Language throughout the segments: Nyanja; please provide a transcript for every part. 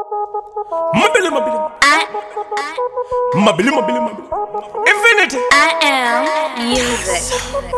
Mobile. Infinity. I am music.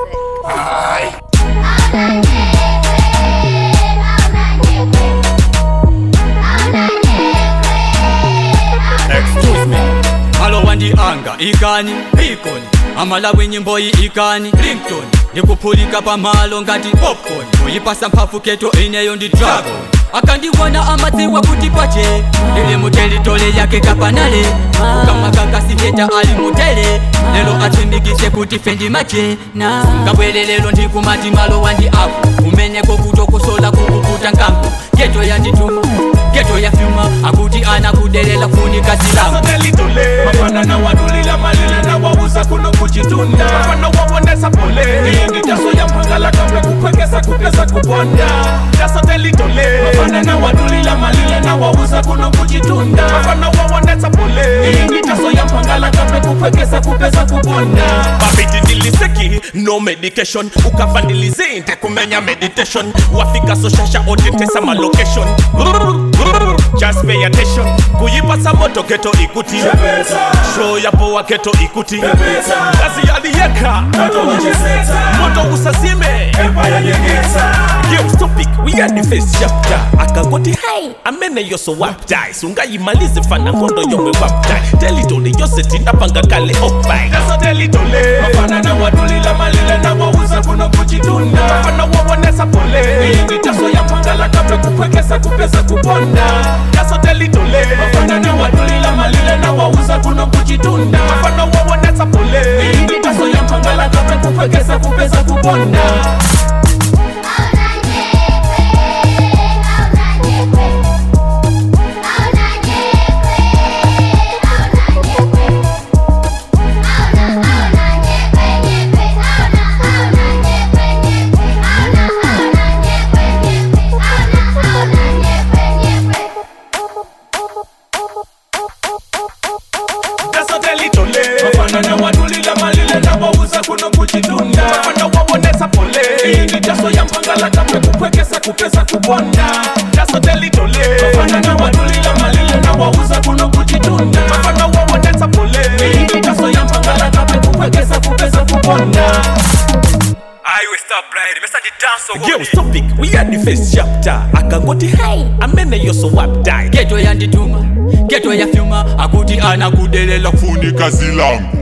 Excuse me. Malo wandi anga ikani ikoni amala wenyimbo ikani ringtone ndikupulika pamalo ngati popcorn uyipasa mphafu keto ineyo ndi dragon akandiwona amadziwa kuti pache ndili mutelitole yake kapanale kama kakasiheta ali mutele lelo atsindikise kuti fendi mache na ngabwele lelo ndikumati malo wandi apo umenyeko kutokusola kukukuta nkampo geto yandituma geto yafyuma akuti anakudelela kufunika zilamu mafana na wadulila malile na wauza kuno kuchitunda mafana wawonesa pole iyindi taso ya mpangala kabla kukwekesa kupesa kuponda taso telitole mafana na wadulila malile na wauza kuno kuchitunda mafana wawonesa pole iyindi taso ya mpangala kabla kukwekesa kupesa kuponda babidi niliseki no medication ukafandilize inte kumenya meditation wafika so shasha odetesa malocation just pay attention kuyipasa moto keto ikuti show ya poa keto ikuti kazi aliyeka moto usazime Yo, stop it, we are the first chapter akangoti hai amene yoso wapdai sungayimalize fana ngondo yomwe wapdai telitole yose tinapanga kale opai kaso telitole mafana na wadulila malile na wauza kuno kuchitunda mafana wawonesa pole iyindi taso ya mpangala kabla kukwekesa kupesa kuponda kaso telitole mafana na wadulila malile na wauza kuno kuchitunda mafana wawonesa pole iyindi taso ya mpangala kabla kukwekesa kupesa kuponda mafana na wadulila malile na wauza kuno kuchitunda mafana wawonesa pole iyindi taso ya mpangala kabla kukwekesa kupesa kuponda taso telitole mafana na wadulila malile na wauza kuno kuchitunda mafana wawonesa pole iyindi taso ya mpangala kabla kukwekesa kupesa kuponda Yo, stop it, we are the first chapter akangoti hai amene yoso wapdai geto yandituma geto yafyuma akuti anakudelela kufunika zilamu